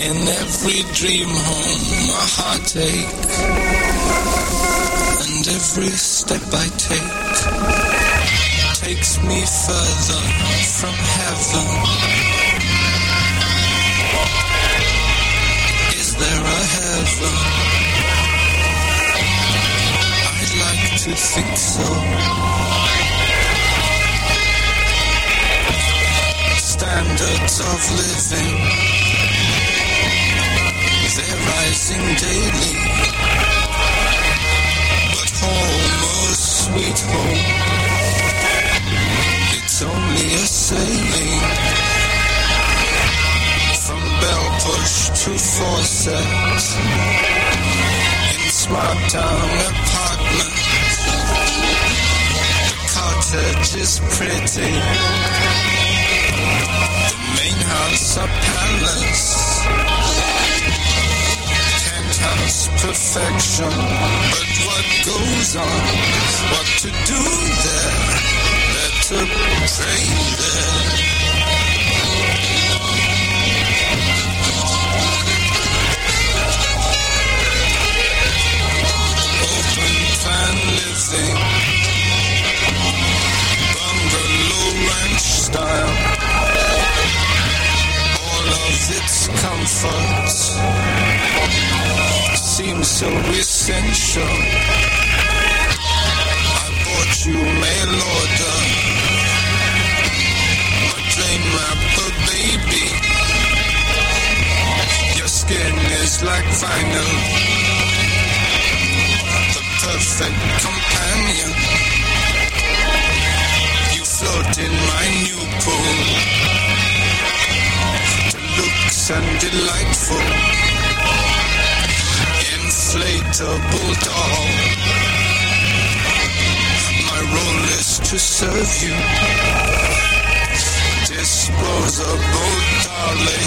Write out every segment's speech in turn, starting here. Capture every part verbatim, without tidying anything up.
In every dream home a heartache, and every step I take takes me further from heaven. Is there a heaven? I'd like to think so. Standards of living, they're rising daily, but home, oh sweet home, it's only a saying. From bell push to faucet, in smart town apartments, the cottage is pretty, the main house a palace, penthouse perfection. But what goes on, what to do there, better pray there. Open plan living, bungalow ranch style, all of its comforts seems so essential. I bought you mail order, a plain wrapper, baby. Your skin is like vinyl, the perfect companion. You float in my new pool, deluxe and delightful, inflatable doll. My role is to serve you, disposable darling.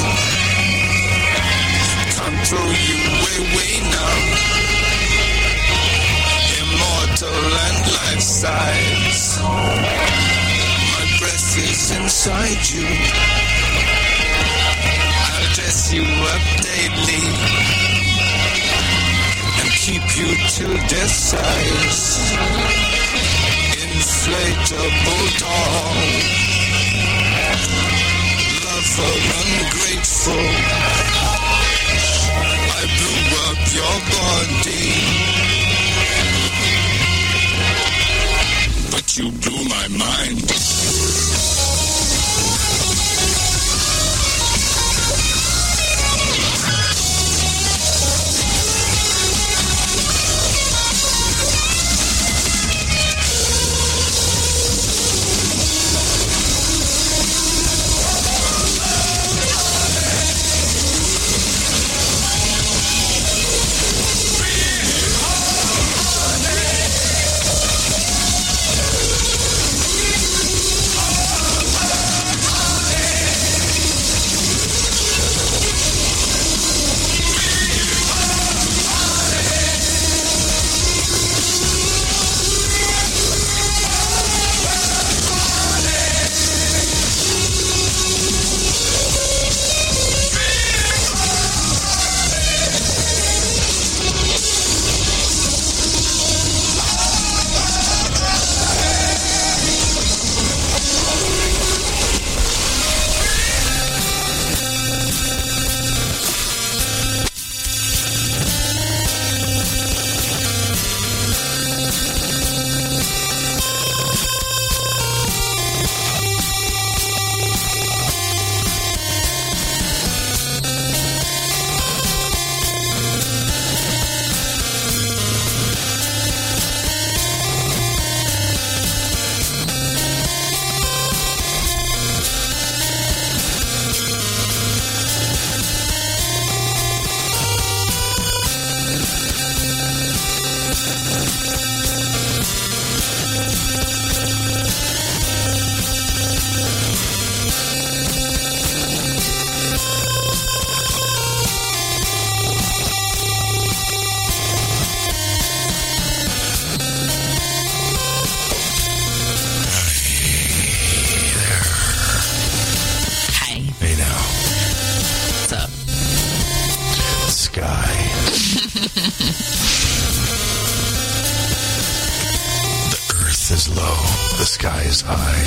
Can't throw you away now, immortal and life-size. My breath is inside you, I'll dress you up daily, keep you till death size. Inflatable doll, lover ungrateful, I blew up your body, but you blew my mind. is low, the sky is high.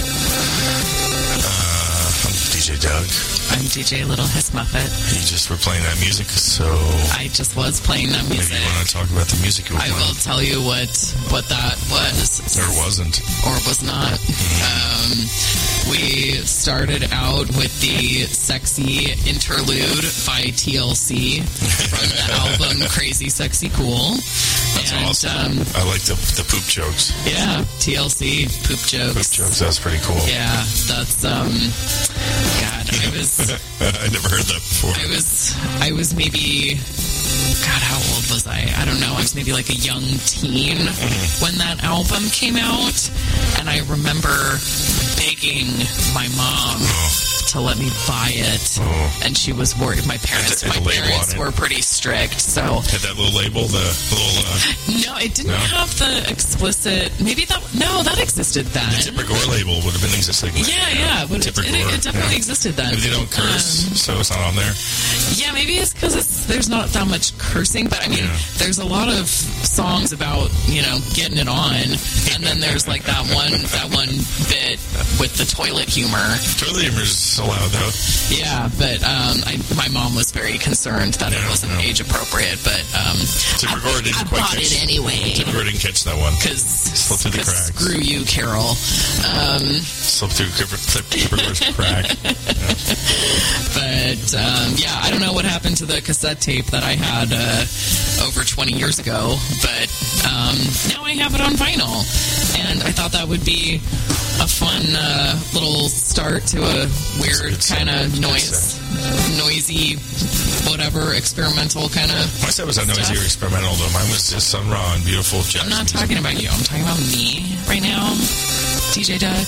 Uh, I'm D J Doug. I'm D J Little Hiss Muppet. You just were playing that music, so... I just was playing that music. Maybe you want to talk about the music you were I playing. will tell you what, what that was. Or wasn't. Or was not. Um, we started out with the sexy interlude by T L C from the album Crazy Sexy Cool. That's and, awesome. Um, I like the the poop jokes. Yeah, T L C, poop jokes. Poop jokes, that's pretty cool. Yeah, that's, um, God, I was... I never heard that before. I was, I was maybe... God, how old was I? I don't know. I was maybe like a young teen mm-hmm. when that album came out. And I remember begging my mom oh. to let me buy it. Oh. And she was worried. My parents, my parents were pretty strict. So had that little label, the little... Uh, no, it didn't no. have the explicit... Maybe that... No, that existed then. The Tipper Gore label would have been existing. Yeah, yeah. yeah. It, it, it definitely yeah. existed then. Maybe they don't curse, um, so it's not on there. Yeah, maybe it's because it's, there's not that much cursing, but I mean, yeah. there's a lot of songs about, you know, getting it on, and then there's like that one that one bit with the toilet humor. Toilet humor is allowed, though. Yeah, but um, I, my mom was very concerned that yeah, it wasn't no. age appropriate, but um, Tipper Gore didn't I quite bought catch it anyway. Tipper Gore didn't catch that one. Because slipped through the cracks. Screw you, Carol. Um, slipped through Tipper Gore's crack. Yeah. But um, yeah, I don't know what happened to the cassette tape that I had uh, over twenty years ago, but um, now I have it on vinyl, and I thought that would be a fun uh, little start to a weird kind of noise, noisy, whatever, experimental kind of. My set was not noisy or experimental, though. Mine was just some raw and beautiful jazz. I'm not music. talking about you. I'm talking about me right now, D J Doug.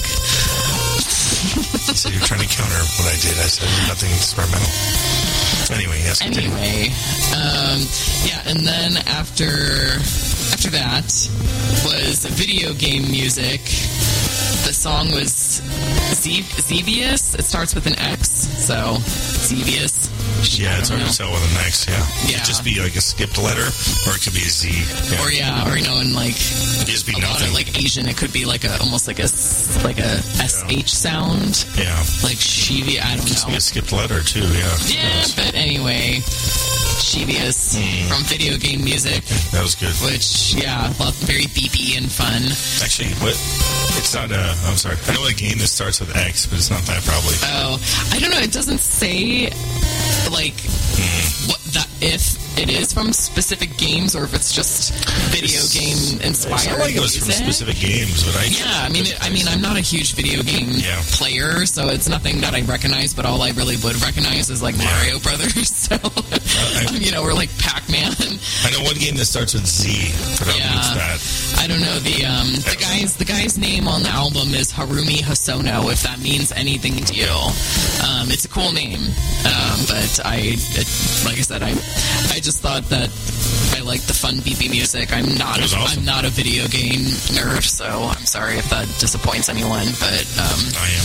So you're trying to counter what I did. I said nothing experimental. Anyway, yes. Continue. Anyway, um, yeah, and then after after that was video game music. The song was Ze- Xevious. It starts with an X, so Xevious. Yeah, it's hard know. to tell with an X, yeah. Yeah. It could just be like a skipped letter, or it could be a Z. Yeah. Or yeah, or you know, in like it could just be a nothing. lot of like Asian, it could be like a almost like a like a S H sound. Yeah. Like Shivi, I don't just know. Just be a skipped letter too, yeah. Yeah, but anyway, Shivious mm. from video game music. That was good. Which yeah, love, very beepy and fun. Actually, what? It's not a. I'm sorry. I know a game that starts with X, but it's not that probably. Oh, I don't know. It doesn't say like mm. what that if it is from specific games or if it's just video it's, game inspired. It's not like it was music. From specific games, but I yeah. I mean, it, I mean, I'm not a huge video game yeah. player, so it's nothing that I recognize. But all I really would recognize is like yeah. Mario Brothers. So uh, I, you know, or like Pac-Man. I know one game that starts with Z, but I don't yeah. know what's that. I don't know the um the guy's the guy's name on the album is Harumi Hosono. If that means anything to you, um, it's a cool name. Um, but I, it, like I said, I I just thought that I like the fun beepy music. I'm not a, awesome. I'm not a video game nerd, so I'm sorry if that disappoints anyone. But um, I am.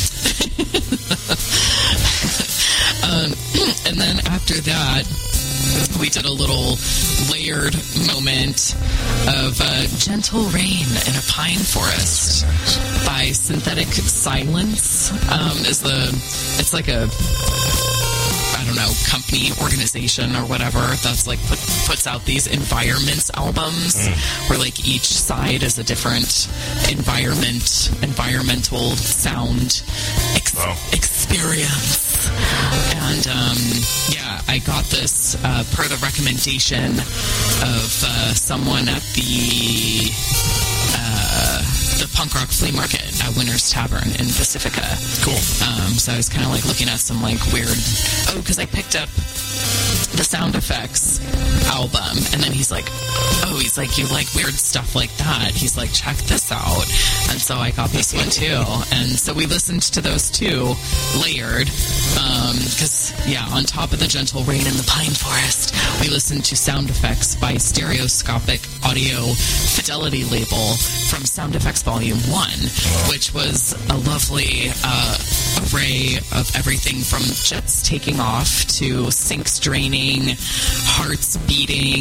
um, and then after that, we did a little layered moment of uh, Gentle Rain in a Pine Forest nice. By Synthetic Silence. Um, is the it's like a I don't know company organization or whatever that's like put, puts out these environments albums mm. where like each side is a different environment environmental sound ex- wow. experience. And, um, yeah, I got this uh, per the recommendation of uh, someone at the uh, the punk rock flea market at Winter's Tavern in Pacifica. Cool. Um, so I was kind of like looking at some like weird... Oh, because I picked up the sound effects album, and then he's like, oh, he's like, you like weird stuff like that. He's like, check this out. And so I got this one too. And so we listened to those two layered, because, um, yeah, on top of the Gentle Rain in the Pine Forest, we listened to sound effects by Stereoscopic audio fidelity label from Sound Effects Volume one, wow. which was a lovely uh, array of everything from jets taking off to syncs draining, hearts beating,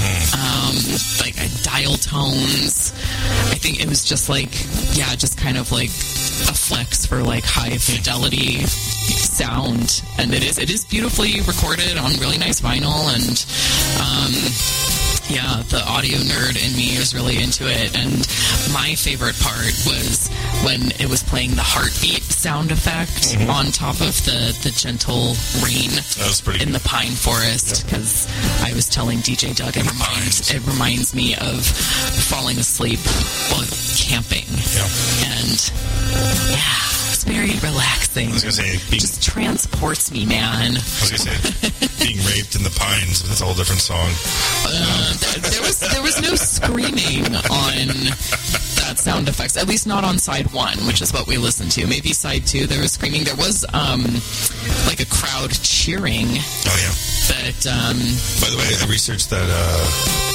um, like uh, dial tones. I think it was just like, yeah, just kind of like a flex for like high fidelity sound, and it is it is beautifully recorded on really nice vinyl, and um, yeah, the audio nerd in me is really into it. And my favorite part was when it was playing the heartbeat sound effect mm-hmm. on top of the, the gentle rain that was pretty in good. the pine forest, because yep. I was telling D J Doug it reminds, it reminds me of falling asleep while camping. Yep. And yeah, it's very relaxing. I was going to say, being, just transports me, man. I was going to say, being raped in the pines, that's a whole different song. Uh, there, there was there was no screaming on that sound effects, at least not on side one, which is what we listened to. Maybe side two there was screaming. There was um, like a crowd cheering. Oh, yeah. But, um... By the way, I researched that, uh...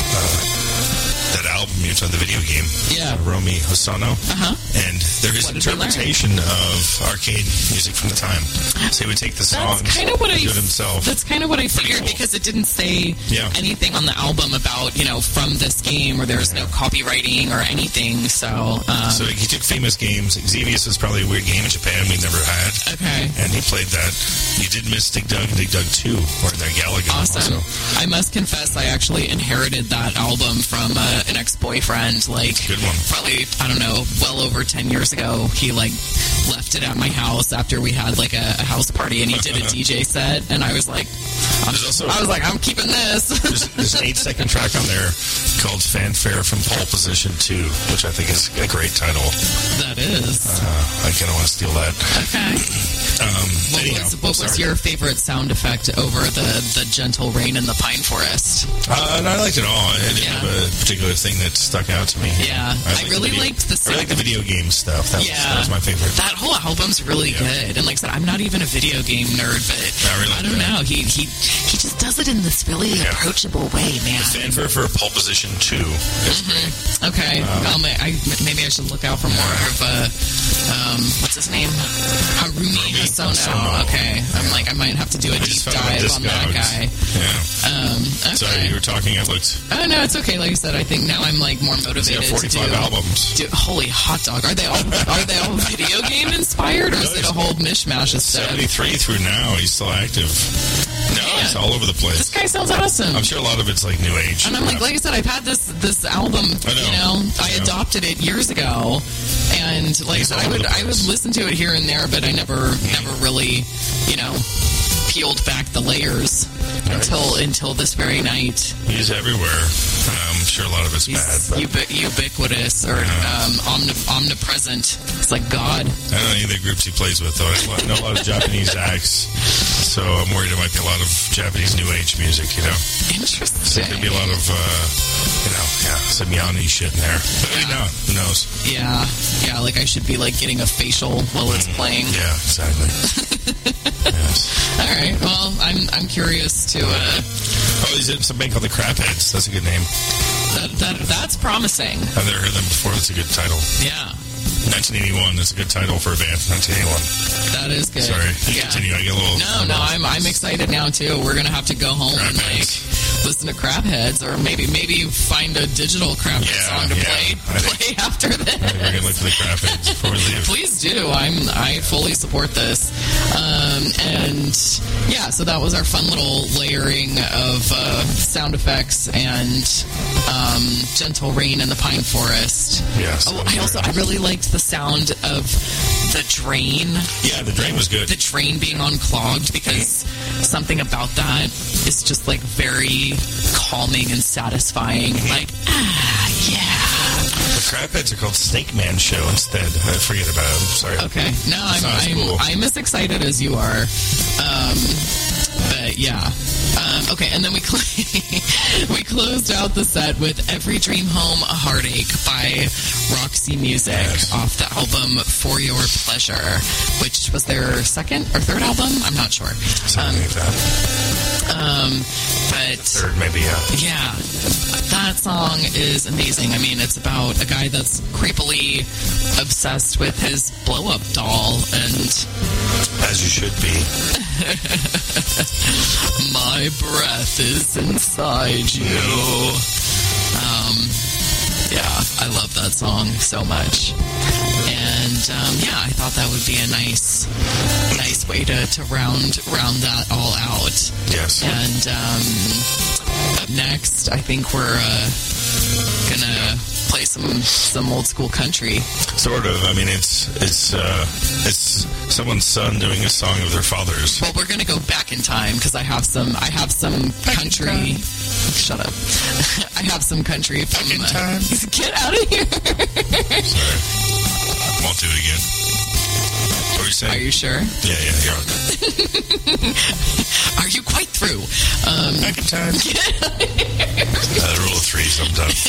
uh that album you saw, the video game, yeah, uh, Romy Hosono, uh-huh. and there is interpretation of arcade music from the time. So he would take the songs and do it himself. That's kind of what I figured, cool. because it didn't say yeah. anything on the album about, you know, from this game, or there's yeah. no copywriting or anything. So, um, so he took famous games. Xevious was probably a weird game in Japan we never had. Okay, and he played that. You did miss Dig Dug and Dig Dug two, or the Galaga. Awesome. Also. I must confess, I actually inherited that album from uh, an ex-boyfriend, like, good one. probably, I don't know, well over ten years ago. He, like, left it at my house after we had, like, a, a house party, and he did a D J set, and I was like, I'm, also, I was like, I'm keeping this. there's, there's an eight-second track on there called Fanfare from Pole Position two, which I think is a great title. That is. Uh, I kind of want to steal that. Okay. Um, what anyhow, was, what was your favorite sound effect over the, the gentle rain in the pine forest? Uh, and I liked it all. I didn't yeah. have a particular thing that stuck out to me. Yeah, I, I really the video, liked the sound. I like the video game stuff. That, yeah. was, that was my favorite. That whole album's really yeah. good. And like I said, I'm not even a video game nerd, but really I don't good. know. He he he just does it in this really yeah. approachable way, man. The fanfare for Pole Position two is mm-hmm. great. Okay. Um, well, I, maybe I should look out for more of, uh, um, what's his name? Harumi Hosono. Hosono. Okay. I'm like, I might have to do a I deep dive on that guy. Yeah. Um, okay. Sorry, you were talking. I looked. Oh, no, it's okay. Like I said, I think now I'm like more motivated He's got forty-five to do, albums. do. Holy hot dog! Are they all are they all video game inspired, or no, is it a whole mishmash of stuff? seventy-three through now, he's still active. No, yeah. It's all over the place. This guy sounds awesome. I'm sure a lot of it's like new age. And I'm like, like I said, I've had this this album. I know. You know, I, I know. adopted it years ago, and like I would I would listen to it here and there, but I never never really, you know, peeled back the layers right. until until this very night. He's everywhere. I'm sure a lot of it's He's bad. But ubi- ubiquitous or yeah. um, omni- omnipresent. It's like God. I don't know any of the groups he plays with, though. I know a lot of Japanese acts, so I'm worried it might be a lot of Japanese new age music, you know? Interesting. So there'd be a lot of, uh, you know, yeah, some Yanni shit in there. But yeah. no, who knows? Yeah, yeah, like I should be like getting a facial while it's playing. Yeah, exactly. Yes. All right. Well, I'm I'm curious to. Uh, oh, he's in something called the Crapheads. That's a good name. That that that's promising. I've never heard them before. That's a good title. Yeah. nineteen eighty-one. That's a good title for a band. nineteen eighty-one. That is good. Sorry. You yeah. continue. I get a little. No, no. I'm I'm excited now too. We're gonna have to go home Crapheads. and like listen to Crapheads, or maybe maybe find a digital Craphead yeah, song to yeah. play play after this. I think we're gonna look for the Crapheads before we leave. Please do. I'm I fully support this. Um, and yeah, so that was our fun little layering of uh, sound effects and um, gentle rain in the pine forest. Yes. Oh, I also I really liked the sound of the drain. Yeah, the drain was good. The drain being unclogged, because something about that is just like very calming and satisfying. Like, ah, yeah. The Crapheads are called Snake Man Show instead. I forget about it. I'm sorry. Okay. No, I'm I'm, cool. I'm as excited as you are. Um, but yeah. Um, okay, and then we cl- we closed out the set with Every Dream Home a Heartache by Roxy Music yes. off the album For Your Pleasure, which was their second or third album? I'm not sure. Something um, like that. Um, but third, maybe, yeah. Yeah, that song is amazing. I mean, it's about a guy that's creepily obsessed with his blow-up doll, and as you should be. My breath is inside you. Um, yeah, I love that song so much. And um, yeah, I thought that would be a nice, nice way to, to round round that all out. Yes. And um, up next, I think we're uh, gonna play some some old school country. Sort of. I mean, it's it's uh, it's someone's son doing a song of their father's. Well, we're gonna go back in time because I have some I have some country. Shut up. I have some country from. Back in time. Uh, get out of here. Sorry. Won't do it again. What were you saying? Are you sure? Yeah, yeah, you're on. Are you quite through? Um, Back in time. uh, rule of three sometimes.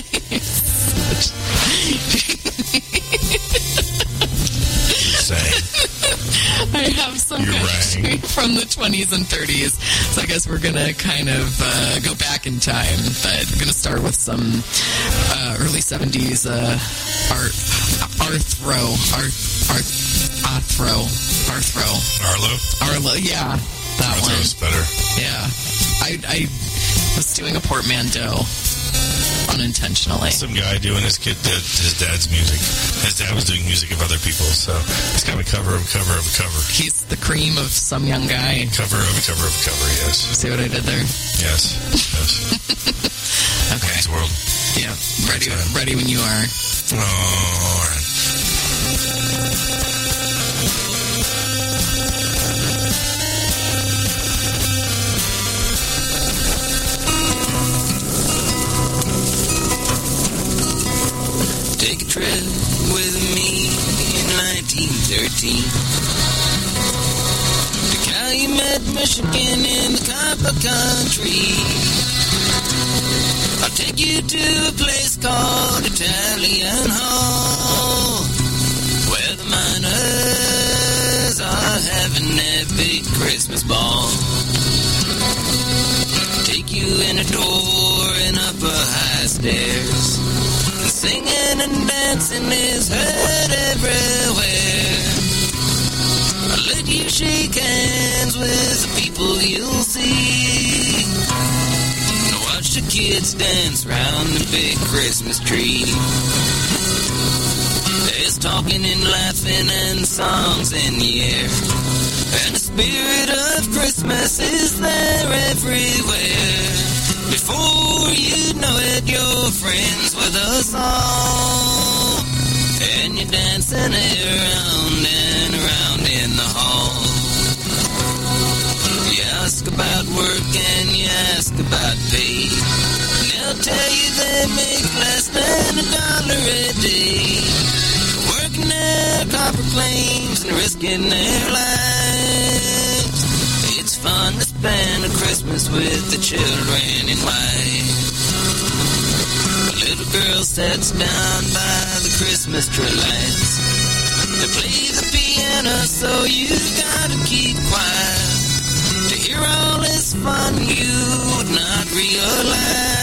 You're saying. I have some You're country right. from the twenties and thirties, so I guess we're going to kind of uh, go back in time, but we're going to start with some uh, early seventies uh, art, Arthro, Arth, Arth, Arthro, Arthro. Arlo? Arlo, yeah, that Arthro's one. better. Yeah. I, I was doing a portmanteau unintentionally. Some guy doing his kid, his dad's music. His dad was doing music of other people, so it's kind of a cover of a cover of a cover. He's the cream of some young guy. Cover of a cover of a cover, yes. See what I did there? Yes, yes. Okay. Wayne's World. Yeah, ready, ready when you are. Oh, all right. Take a trip with me in nineteen thirteen to Calumet, Michigan in the copper country. I'll take you to a place called Italian Hall, where the miners are having their big Christmas ball. Take you in a door and up a high stairs. Singing and dancing is heard everywhere. I'll let you shake hands with the people you'll see. And watch the kids dance round the big Christmas tree. There's talking and laughing and songs in the air. And the spirit of Christmas is there everywhere. Before you know it, you're friends with us all. And you're dancing around and around in the hall. You ask about work and you ask about pay. And they'll tell you they make less than a dollar a day. Working their copper claims and risking their lives. It's fun to spend a Christmas with the children in white. A little girl sits down by the Christmas tree lights. They play the piano, so you gotta keep quiet. To hear all this fun, you would not realize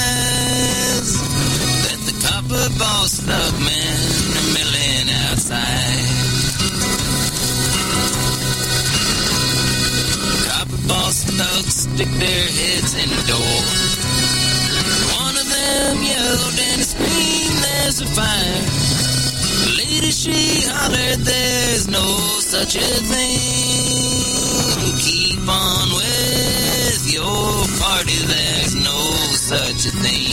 that the copper boss thug men are milling outside. Boss thugs stick their heads in the door. One of them yelled and screamed, "There's a fire!" The lady, she hollered, "There's no such a thing. Keep on with your party, there's no such a thing."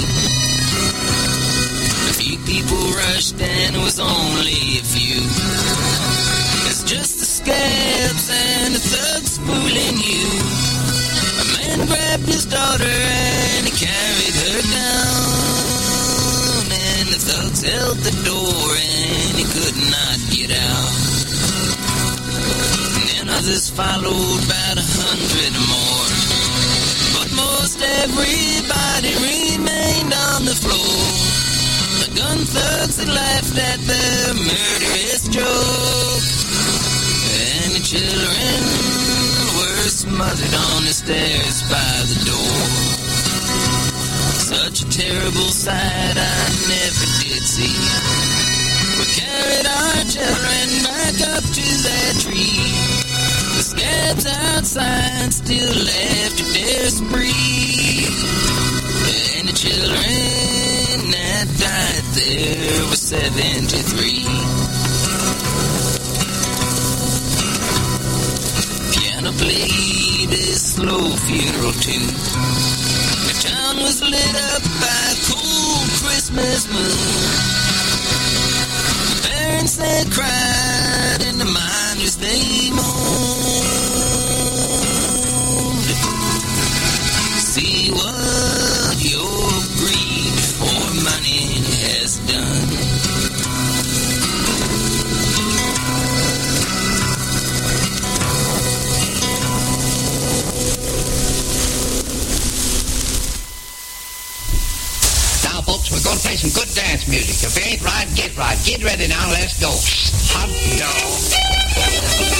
A few people rushed and it was only a few. It's just the scabs and the thugs fooling you. A man grabbed his daughter and he carried her down. And the thugs held the door and he could not get out. And then others followed, about a hundred more. But most everybody remained on the floor. The gun thugs had laughed at their murderous joke. And the children were smothered on the stairs by the door. Such a terrible sight I never did see. We carried our children back up to that tree. The scabs outside still left their spree. And the children that died there were seventy-three. Piano played a slow funeral tune. The town was lit up by a cold Christmas moon. The parents they cried and the miners they moaned. See what your greed for money has done. Now, folks, we're going to play some good dance music. If you ain't right, get right. Get ready now. Let's go. Hot dog.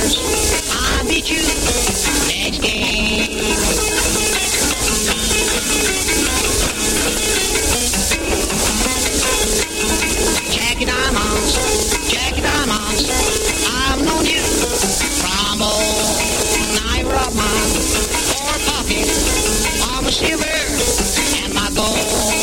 dollars. I beat you. Next game. Jackie Diamonds, Jackie Diamonds, I've known you from old Niagara of mine, or pocket of my silver and my gold.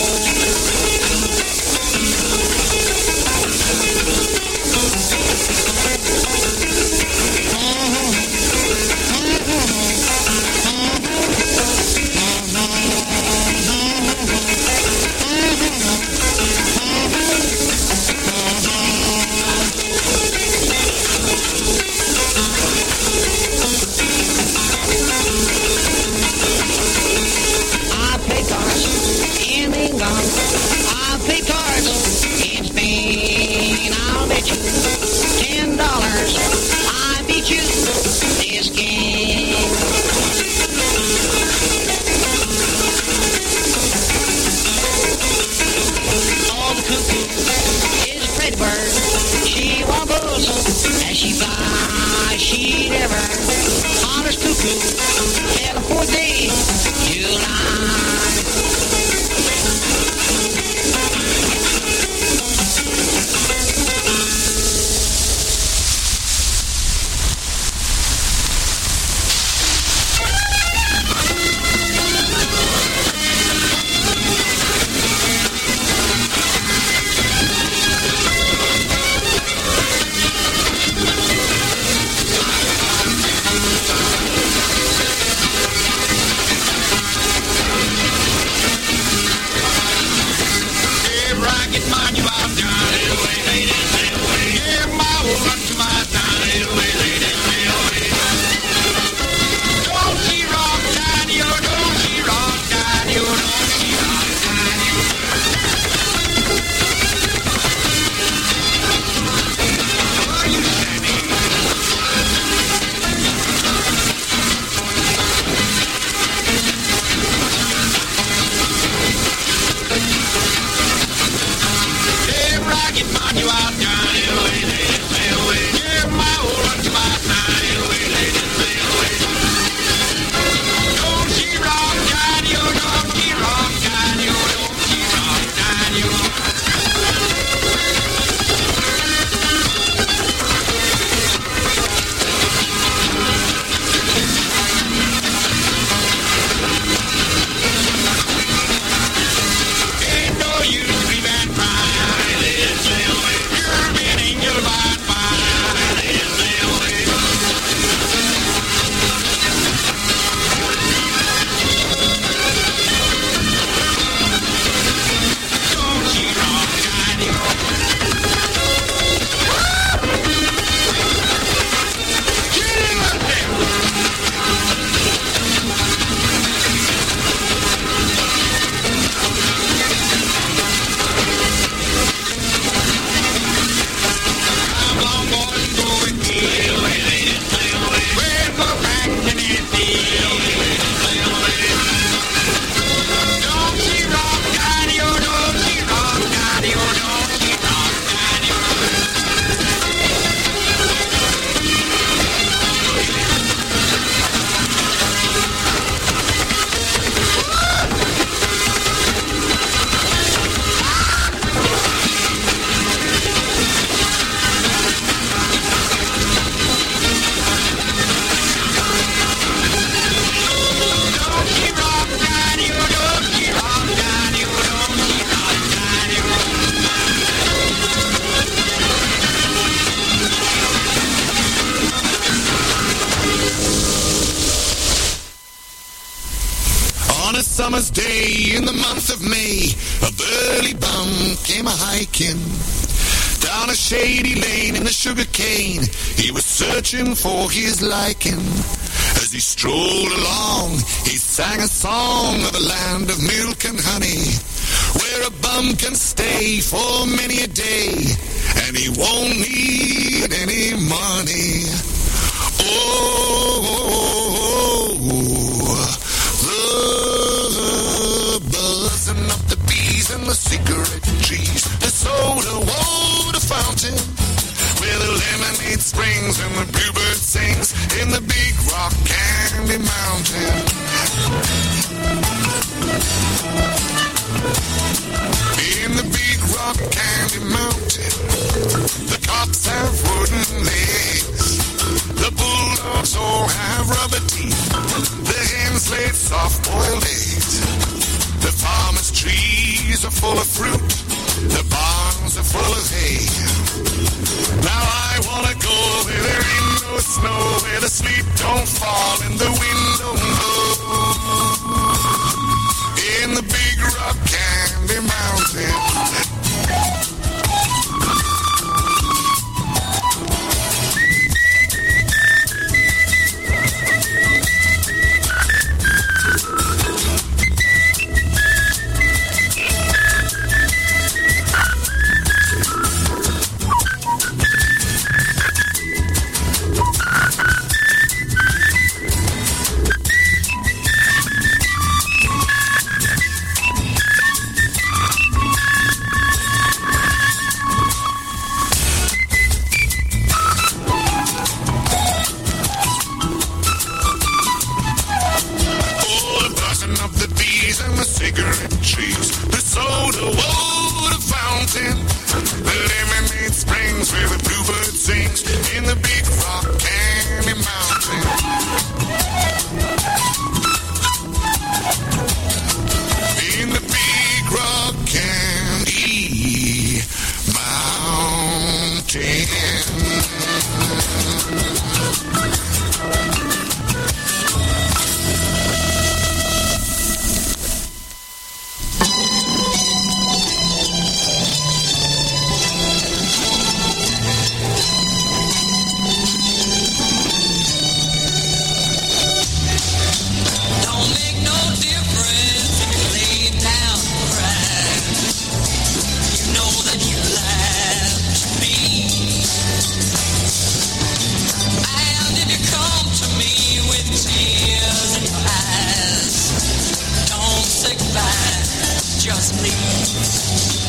summer's day in the month of May, a burly bum came a-hiking down a shady lane in the sugar cane. He was searching for his liking. As he strolled along, he sang a song of a land of milk and honey, where a bum can stay for many a day, and he won't need any money. Oh, oh, oh, the buzzing of the bees and the cigarette trees, the soda water fountain, where the lemonade springs and the bluebirds sing, in the Big Rock Candy Mountain. In the Big Rock Candy Mountain, the cops have wooden legs. The bulldogs all have rubber teeth. The hens lay soft-boiled eggs. The farmers' trees are full of fruit. The barns are full of hay. Now I wanna go where there ain't no snow, where the sleep don't fall and the wind don't blow. In the Big Rock Candy Mountain. Cigarette trees, the soda water fountain, the lemonade springs where the bluebird sings in the Big Rock Candy Mountain. In the Big Rock Candy Just leave.